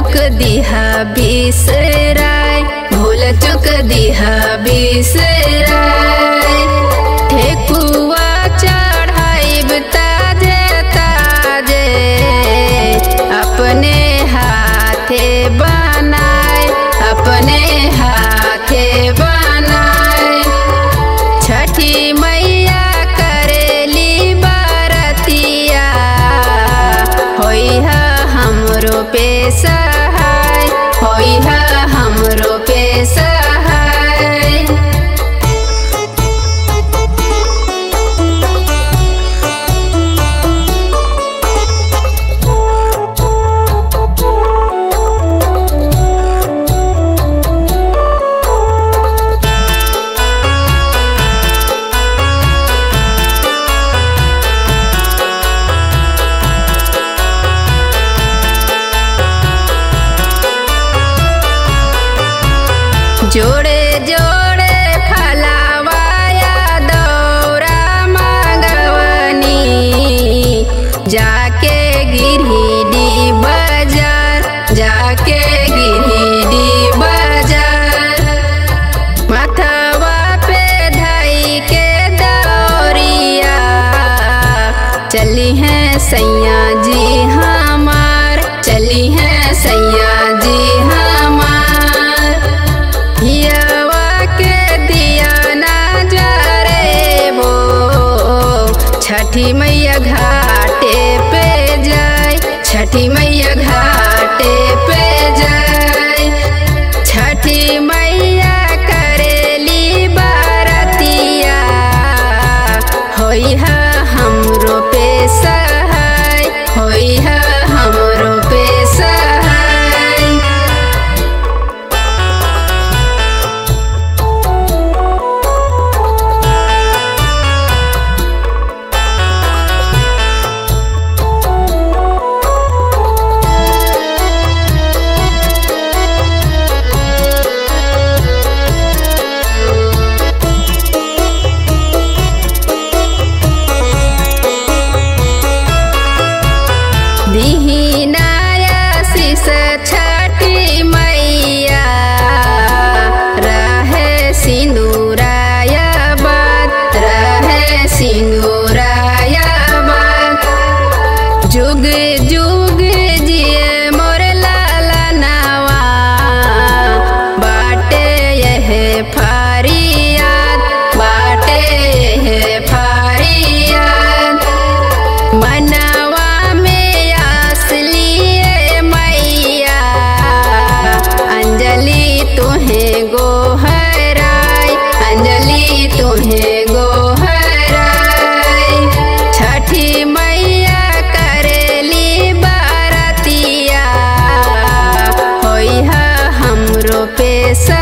चुक दिहा बिसराय, भूल चुक दिहा बिसराय। ठेकुआ चढ़ाइब ताजे ताजे, अपने हाथे बनाए, अपने हाथे बनाए। छठी मैया करेली बरतिया, होई है हमरो पे सहाय, होई है हमरो पे सहाय। जोड़े जोड़े फलावाया दौरा मांगवनी, जाके गिरहिडी बाजार, जाके गिरहिडी बाजार। मथवा पे धाई के दौरिया, चली हैं सैया जी हमार, चली हैं सैया जी हमार। हियवा के दिया ना जरे वो, छठी मैया घाटे पे जाए, छठी मैया घाटे पे जाए। छठी मैया करेली बरतिया, होई है हमरो पे सहाय, होई है हमरो पे सहाय। दीनाया शीस छठी मैया, रहे सिंदूराया बात, रहे सिंदूराया बात। जुग जुग जिए मोर लाला नावा, बाटे यह फरियाद, बाटे यह फरियाद। मनवा में असलिए मैया, अंजलि तुहें गोहराय, अंजलि तुहें गोहराय। छठी मैया करेली बरतिया, होई है हमरो पे